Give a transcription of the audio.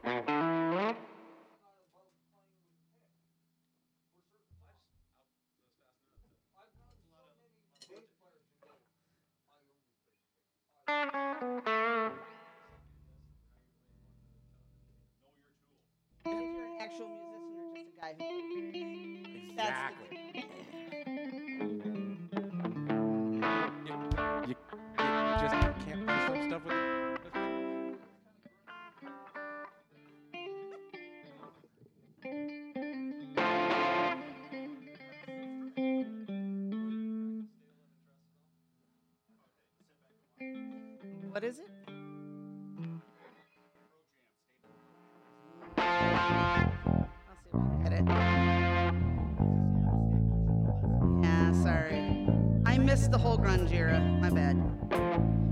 If you're an actual musician or just a guy who plays bass. That's the Exactly. You just can't play some stuff with it. What is it? I'll see if I can get it. Yeah, sorry. I missed the whole grunge era. My bad.